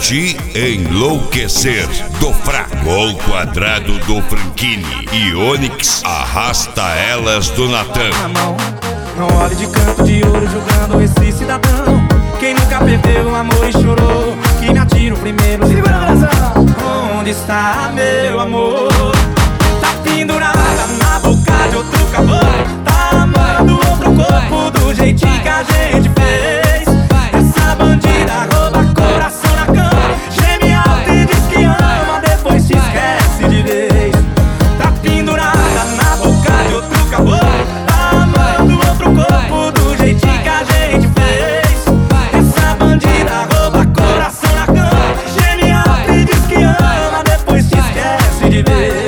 te enlouquecer. Do fraco ao quadrado do Franchini e Onyx arrasta elas do Natan. Não olhe de canto de ouro julgando esse cidadão. Quem nunca perdeu o amor e chorou, que me atira o primeiro litrão. Onde está meu amor? Tá pendurada na boca de outro caboclo. Tá amando outro corpo do jeitinho que a gente fez. Essa bandida rouba coração na cama, geme alto e diz que ama, depois se esquece de vez. Tá pendurada na boca de outro caboclo. Tá amando outro corpo do jeitinho que a gente fez. Essa bandida rouba coração na cama, geme alto e diz que ama, depois se esquece de vez.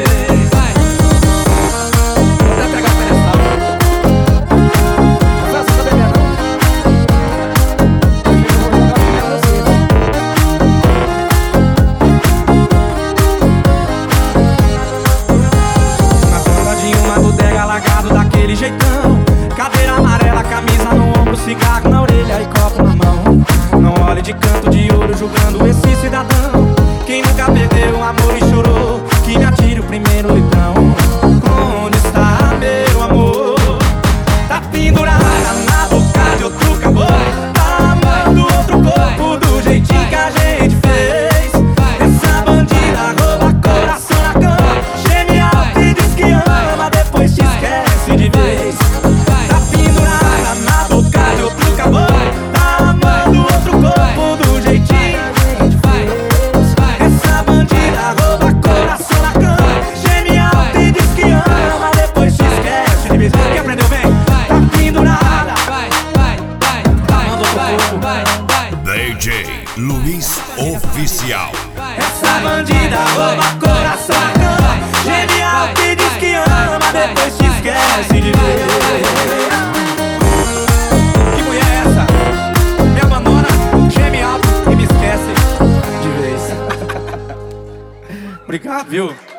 Daquele jeitão, cadeira amarela, camisa no ombro, cigarro na orelha e copo na mão. Não olhe de canto de ouro julgando esse cidadão. Quem nunca perdeu o amor e chorou, que me atire o primeiro litrão. Onde está meu amor? Tá pendurada na boca de outro caboclo. Tá amando outro corpo do jeitinho que a gente fez. Essa bandida rouba coração na cama, geme alto e diz que ama, depois se esquece de vez. Tá pendurada na boca de outro caboclo. Tá amando outro corpo do jeitinho que a gente fez. Essa bandida rouba coração na cama, geme alto e diz que ama, depois se esquece de vez. Quem aprendeu bem? Tá pendurada, amando outro corpo. DJ Luiz Oficial. Essa bandida rouba coração na cama, geme alto e diz que ama, depois se esquece de ver. Que mulher é essa? Me abandona, geme alto e me esquece de vez. Obrigado, viu?